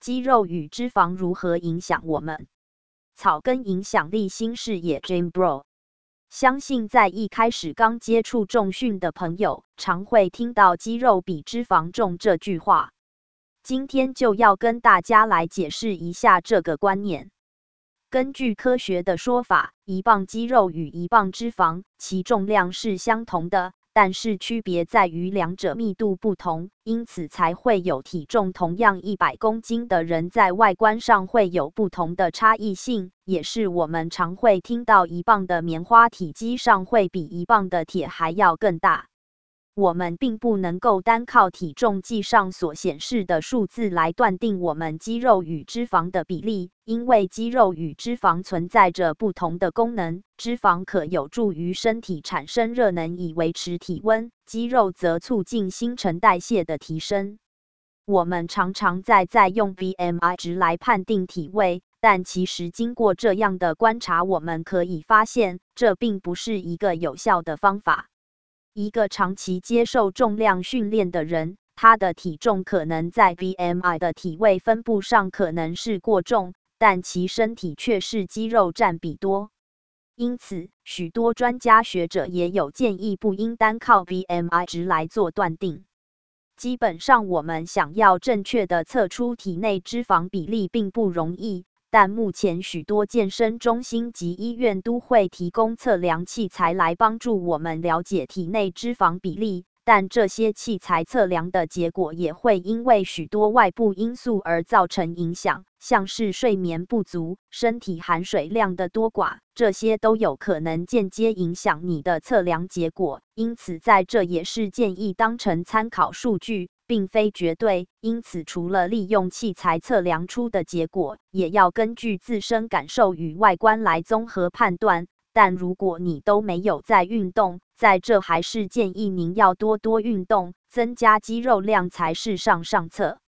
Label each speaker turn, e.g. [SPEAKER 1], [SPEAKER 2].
[SPEAKER 1] 肌肉与脂肪如何影响我们。草根影响力新视野 Jim Bro。 相信在一开始刚接触重训的朋友，常会听到肌肉比脂肪重这句话。今天就要跟大家来解释一下这个观念。根据科学的说法，1磅肌肉与1磅脂肪，其重量是相同的，但是区别在于两者密度不同，因此才会有体重同样100公斤的人在外观上会有不同的差异性，也是我们常会听到1磅的棉花体积上会比1磅的铁还要更大。我们并不能够单靠体重计上所显示的数字来断定我们肌肉与脂肪的比例，因为肌肉与脂肪存在着不同的功能，脂肪可有助于身体产生热能以维持体温，肌肉则促进新陈代谢的提升。我们常常在用 BMI 值来判定体位，但其实经过这样的观察，我们可以发现，这并不是一个有效的方法。一个长期接受重量训练的人，他的体重可能在 BMI 的体位分布上可能是过重，但其身体却是肌肉占比多。因此，许多专家学者也有建议不应单靠 BMI 值来做断定。基本上，我们想要正确的测出体内脂肪比例并不容易。但目前许多健身中心及医院都会提供测量器材来帮助我们了解体内脂肪比例，但这些器材测量的结果也会因为许多外部因素而造成影响，像是睡眠不足、身体含水量的多寡，这些都有可能间接影响你的测量结果，因此在这也是建议当成参考数据，并非绝对，因此除了利用器材测量出的结果，也要根据自身感受与外观来综合判断。但如果你都没有在运动，在这还是建议您要多运动，增加肌肉量才是上策。